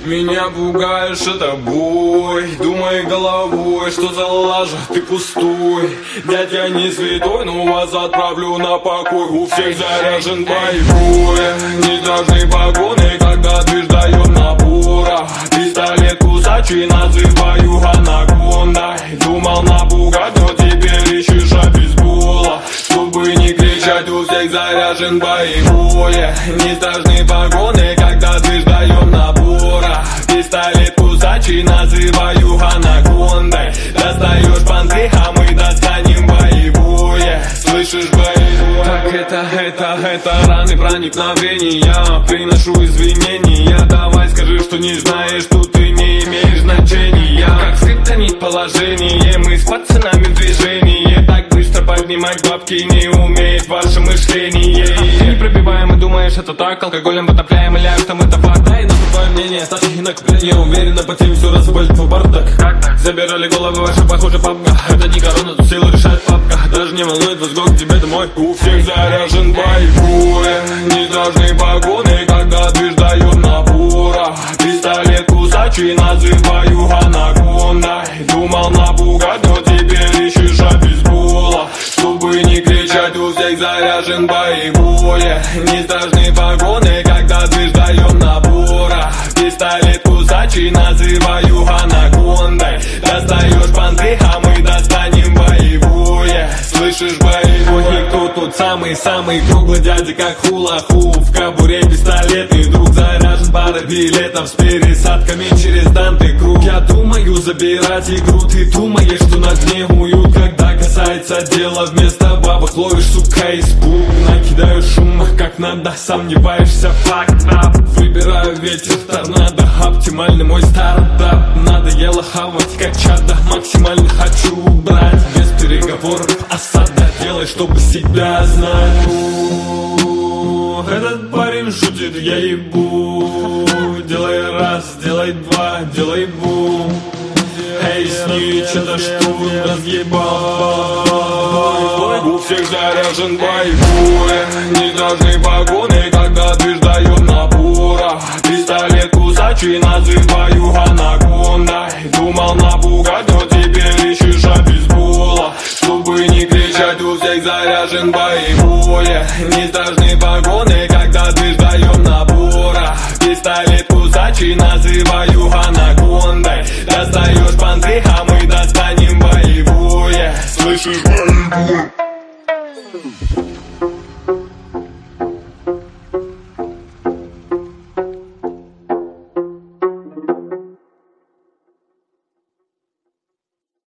Меня пугаешь, это бой. Думай головой, что за лажа, ты пустой. Дядь, я не святой, но вас отправлю на покой. У всех заряжен боевой. Нестрашные погоны, когда движ дает набора. Пистолет кусачий, называю анакондой. Думал напугать, но теперь ищешь обезбола. Чтобы не кричать, у всех заряжен боевой. Нестрашные погоны, когда движ дает набора. Пистолет кусачий, называю анакондой. Достаешь понты, а мы достанем боевое. Слышишь, боевое? Так это раны проникновения. Приношу извинения. Давай скажи, что не знаешь, тут ты не имеешь значения. Как скриптонит положение, мы с пацанами в движении. Так быстро поднимать бабки не умеет ваше мышление. Ты непробиваемый, думаешь, это так. Алкоголем потопляем, или там это факт. Дай на твое мнение, ставьте накопление. Уверенно по теме все развалит твой бардак. Забирали головы ваши, похоже, папка. Это не корона, тут силу решает папка. Даже не волнует вас год к тебе домой. У всех заряжен боевой. Нестрашные погоны, когда движ дает набора. Пистолет кусачий, называю анакондой. Думал напугать, но теперь ищешь обезбола. Чтобы не кричать, у всех заряжен боевой. Нестрашные погоны, когда движ дает набора. Пистолет кусачий, называю анакондой. Достаешь понты, а мы достанем боевое. Слышишь, боевой? Никто тут самый круглый дядя, как хула-ху. В кобуре пистолет и друг заряжен пара билетов с пересадками через Данте круг. Я думаю забирать игру, ты думаешь, что на дне уют. Когда касается дела, вместо бабок ловишь, сука, испуг. Накидаю шума как надо, сомневаешься, факт. Выбираю ветер, торнадо, оптимальный мой стартап. Надоело хавать как чада, максимально хочу убрать. Без переговоров осада, делай, чтобы себя знать. Этот парень шутит, я ебу. Делай раз, делай два, делай бум. Эй, снич, это что вы разъебал? У всех заряжен боевой. Нестрашные погоны, когда движ дает набора. Пистолет кусачий, называю анакондой. Думал напугать, но теперь ищешь обезбола. Чтобы не кричать, у всех заряжен боевой. Нестрашные погоны, когда движ дает набора. Пистолет кусачий, называю анакондой. Достаешь понты, а мы достанем боевое. Слышишь, боевой?